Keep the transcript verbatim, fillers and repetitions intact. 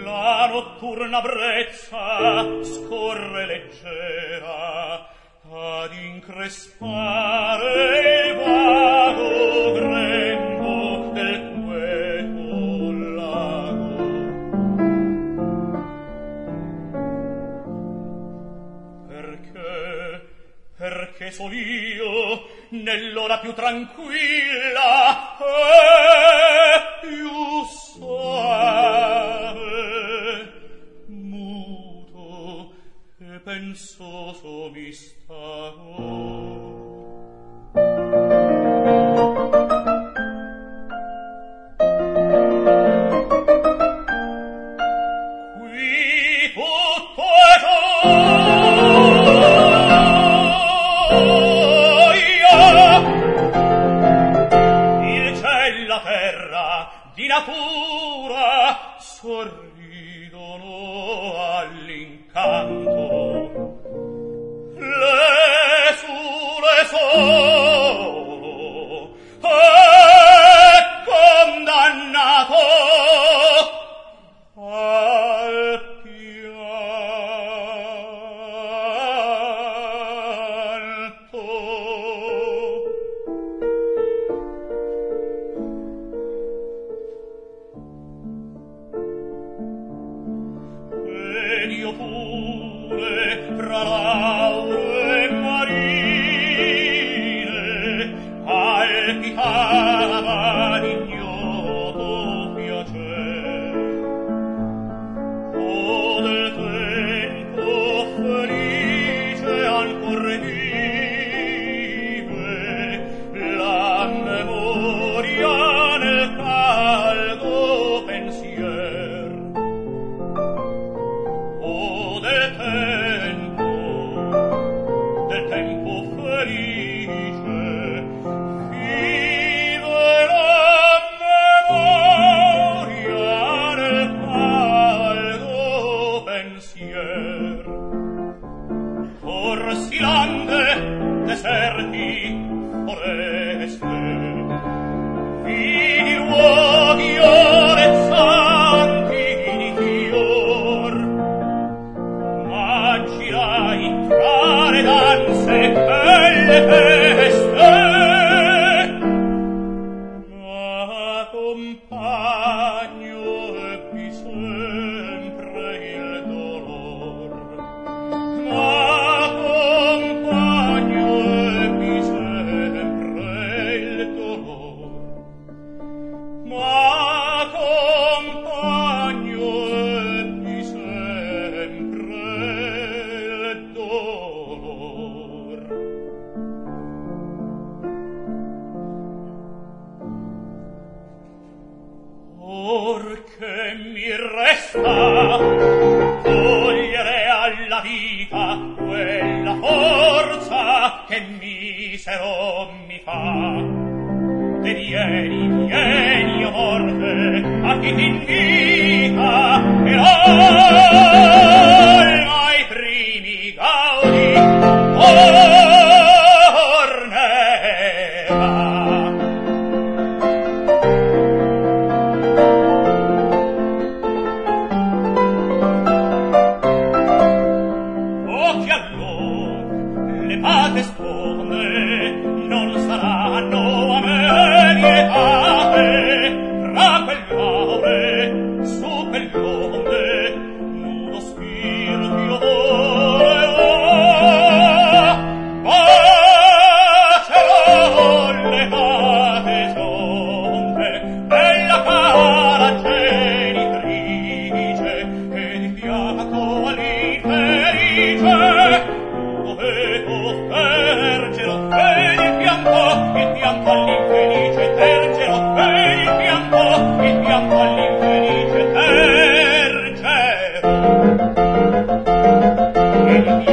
La notturna brezza scorre leggera ad increspare il vago grembo del queto lago. Perché, perché sol io nell'ora più tranquilla e più soave, muto e pensoso mi starò. Qui tutto è gioia, il ciel, la terra di natura sorridono all'incanto. Le sole solo è condannato al pianto. Ed io pure fra lauree marine palpitava d'ignoto piacer. O del tempo felice ancor vive la memoria nel caldo pensier. O del tempo, del tempo felice vive la memoria nel caldo pensier. Corsi lande, deserti, foreste, vidi luoghi olezzanti di fior. Ma girai fra le danze e le feste, ma compagno ebbi sempre il dolor. Ma compagno ebbi sempre il dolor. Ma compagno ebbi sempre il dolor. Or che mi resta togliere alla vita quella forza che misero mi fa. E vieni, vieni, o morte, a chi t'invita, e l'alma ai primi gaudi tornerà. O che allora le pate sponde non saranno a me vietate, fra quell'aure, su quell'onde, nudo spirito io volevo, bacerò le pate sonde della cara genitrice, e di fiato all'infelice dovevo tergelo, e di fianco, il fianco all'infelice tergelo, e il fianco, il fianco all'infelice tergelo, e di fianco